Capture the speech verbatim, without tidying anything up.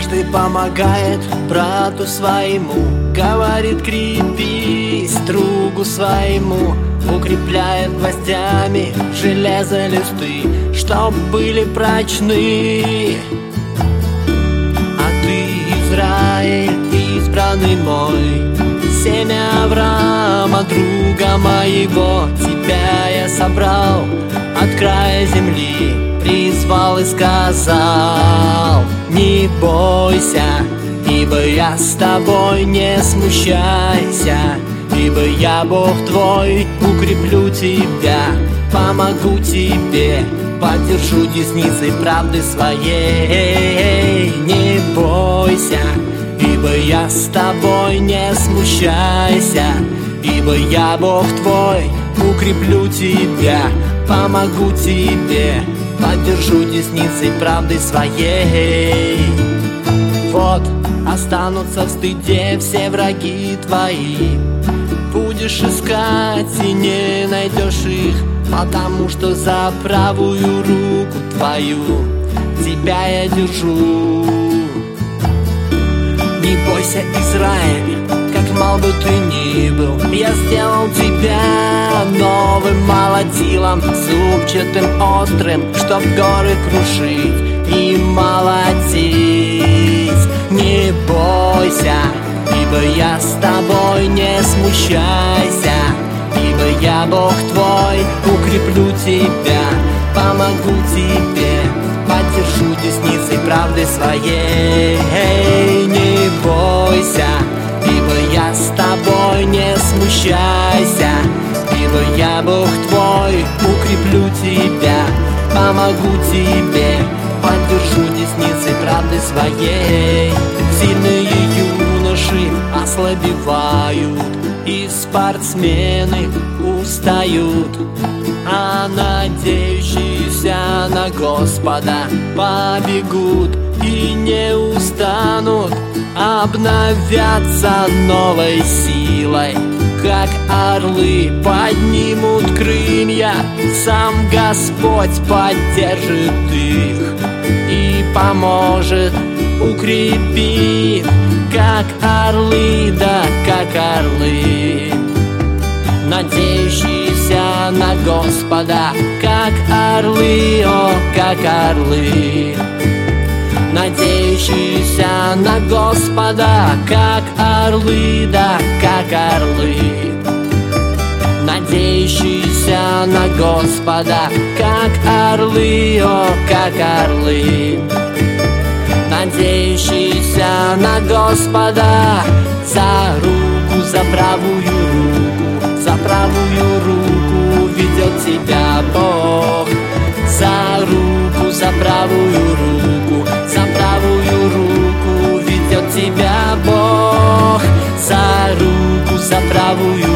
Каждый помогает брату своему, говорит: крепись другу своему, укрепляет гвоздями железо листы, чтоб были прочны. А ты, Израиль, избранный мой, семя Авраама, друга моего, тебя я собрал от края земли, призвал и сказал: не бойся, ибо я с тобой, не смущайся, ибо я Бог твой, укреплю тебя, помогу тебе, поддержу десницей правды своей. Не бойся, ибо я с тобой, не смущайся, ибо я Бог твой, укреплю тебя, помогу тебе, поддержу десницей правды своей. Вот останутся в стыде все враги твои, будешь искать и не найдешь их, потому что за правую руку твою тебя я держу. Не бойся, Израиль, как мал бы ты ни был, я сделал тебя новым молотилом, зубчатым, острым, чтоб горы крушить и молотить. Не бойся, ибо я с тобой, не смущайся, ибо я Бог твой, укреплю тебя, помогу тебе, поддержу десницей правды своей. Не бойся, ибо я с тобой, не смущайся, ибо я Бог твой, укреплю тебя, помогу тебе, поддержу десницей правды своей. Сильные юноши ослабевают, и спортсмены устают, а надеющиеся на Господа побегут и не устанут, обновятся новой силой, как орлы поднимут крылья, сам Господь поддержит их и поможет, укрепит, как орлы, да как орлы. Надеющиеся на Господа, как орлы, о, как орлы. Надеющиеся на Господа, как орлы, да как орлы. Надеющиеся на Господа, как орлы, о, как орлы. Надеющиеся на Господа, за руку, за правую руку, за правую руку ведет тебя Бог. За руку, за правую руку, за правую руку ведет тебя Бог. За руку, за правую